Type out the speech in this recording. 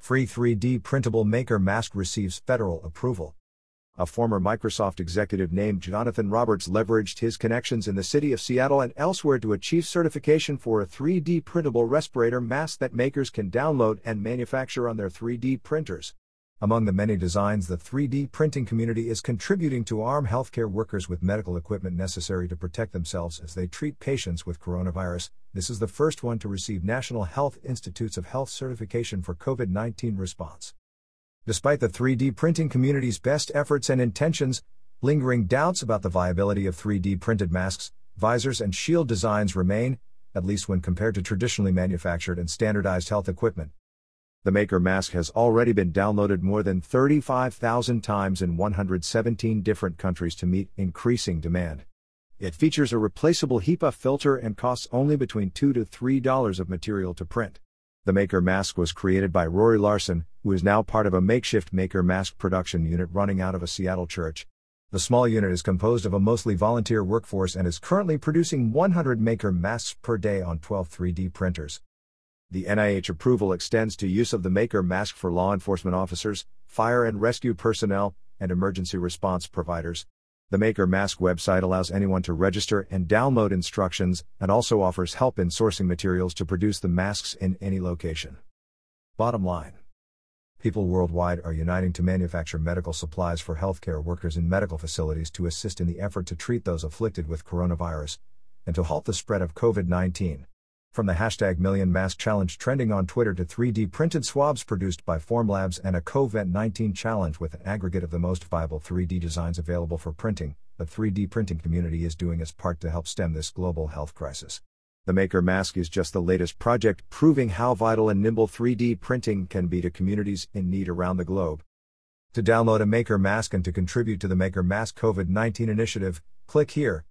Free 3D printable Maker mask receives federal approval. A former Microsoft executive named Jonathan Roberts leveraged his connections in the city of Seattle and elsewhere to achieve certification for a 3D printable respirator mask that makers can download and manufacture on their 3D printers. Among the many designs the 3D printing community is contributing to arm healthcare workers with medical equipment necessary to protect themselves as they treat patients with coronavirus, this is the first one to receive National Health Institutes of Health certification for COVID-19 response. Despite the 3D printing community's best efforts and intentions, lingering doubts about the viability of 3D printed masks, visors and shield designs remain, at least when compared to traditionally manufactured and standardized health equipment. The Maker mask has already been downloaded more than 35,000 times in 117 different countries to meet increasing demand. It features a replaceable HEPA filter and costs only between $2 to $3 of material to print. The Maker mask was created by Rory Larson, who is now part of a makeshift Maker mask production unit running out of a Seattle church. The small unit is composed of a mostly volunteer workforce and is currently producing 100 Maker masks per day on 12 3D printers. The NIH approval extends to use of the Maker mask for law enforcement officers, fire and rescue personnel, and emergency response providers. The Maker mask website allows anyone to register and download instructions, and also offers help in sourcing materials to produce the masks in any location. Bottom line: people worldwide are uniting to manufacture medical supplies for healthcare workers in medical facilities to assist in the effort to treat those afflicted with coronavirus, and to halt the spread of COVID-19. From the #MillionMask Challenge trending on Twitter to 3D printed swabs produced by Formlabs and a COVID-19 challenge with an aggregate of the most viable 3D designs available for printing, the 3D printing community is doing its part to help stem this global health crisis. The Maker mask is just the latest project proving how vital and nimble 3D printing can be to communities in need around the globe. To download a Maker mask and to contribute to the Maker Mask COVID-19 initiative, click here.